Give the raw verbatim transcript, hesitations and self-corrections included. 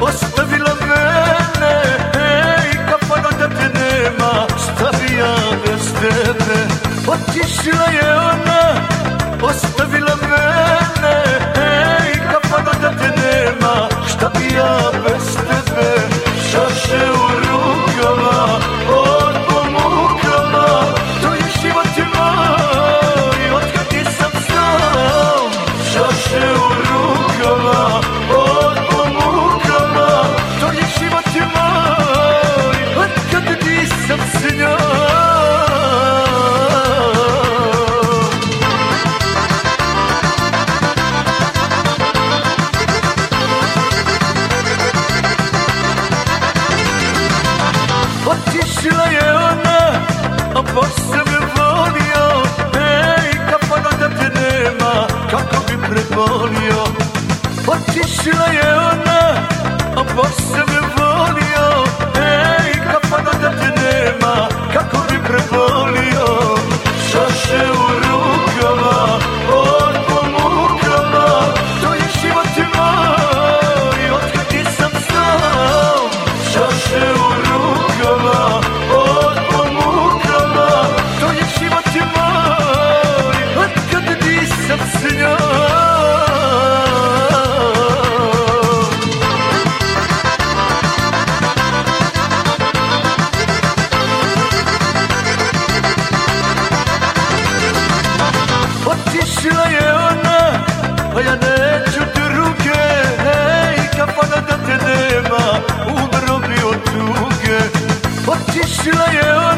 ostavila mene, ej, kafano da te nema, šta bi ja bez tebe? Otišla je ona, ostavila mene, ej, kafano da te nema, šta bi ja bez tebe? Čaše u rukama, album ukrala, to je život moj, otkad nisam znao. Čaše u rukama, album ukrala, to je život moj, otkad nisam znao. Otišla je ona, a baš sam je volio, ej, kafano da te nema, kako bi prebolio. Otišla je ona, a baš sam je volio, ej, kafano da te nema, kako bi prebolio. Čaše u rukama, album ukrala, to je život moj, otkad nisam znao. Čaše u rukama, album ukrala, to je život moj, otkad nisam znao. Otišla je ona, a ja neću druge, ej, kafana da te nema, umro bi od tuge. Otišla je ona,